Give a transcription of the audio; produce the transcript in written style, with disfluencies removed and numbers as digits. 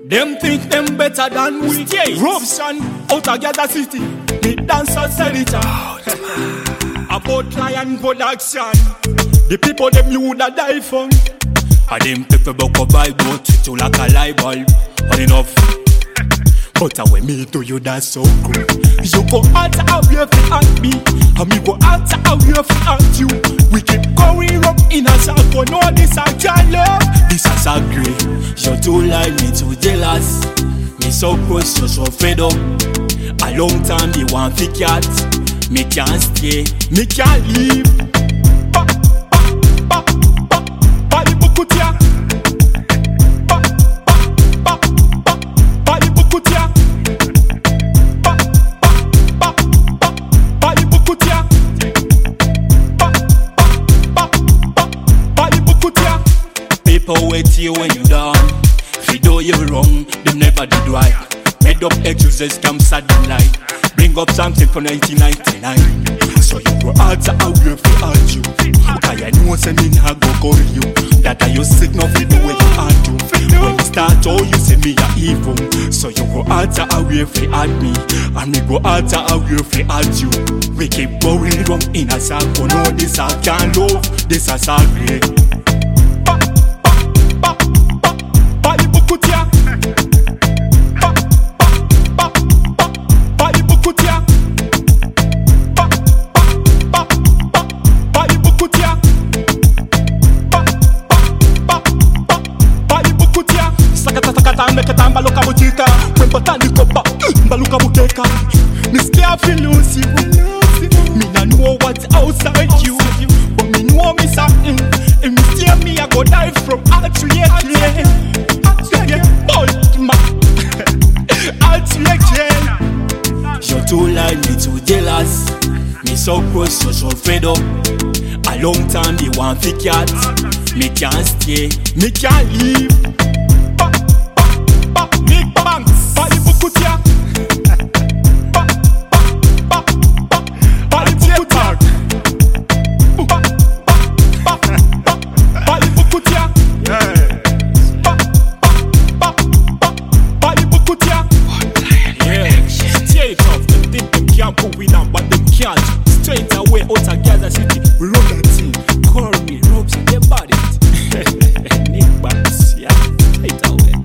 Them think them better than we. Robson out of Gaza City. The dancer said it out. About Lion production. The people them you woulda die for. And them people buck a Bible treat you like a light bulb. On enough. But when me to you that's so good. You go answer how you feel at me, and me go answer how you feel at you. We keep going up in a circle. No, this I can't love. This is a great. You're too like me, too jealous. Me so close, you're so fed up. A long time you want to cat. Me can't stay, me can't leave. Bali bukutia. Bali bukutia. Bali bukutia. Bali bukutia. People wait you when you down. If you do you wrong, them never did right. Made up excuses, come sudden light. Bring up something from 1999. So you go answer how you feel at you. Because I know say me nah go call you. That I you sick no fit the way you are do. When you start all you say me a evil. So you go answer how you feel at me. And me go answer how you feel at you. We keep going wrong in a circle. No, this I can't love. This is a great. Bali bukutia. Bali bukutia. Bali bukutia. Bali bukutia. Sakata meketa mbaluka butika. When botani kopa mbaluka bukeka. Me scared fi lose you. Me nah know what's outside you. But me know me something. If me stay me I go die from heart to head. Bolt man. Heart to head. You're too like me, too jealous. Me so close, you're so fed up. A long time they want to cat. Me can't stay, me can't leave. Big banks, Bali bukutia. Bali bukutia. Bali bukutia. Bali bukutia. Yeah, straight off. Them think them can't put with them, but them can't. Straight away out of Gaza City, we run that team. Call me, ropes and them bodies. Nick Banks, yeah, straight away.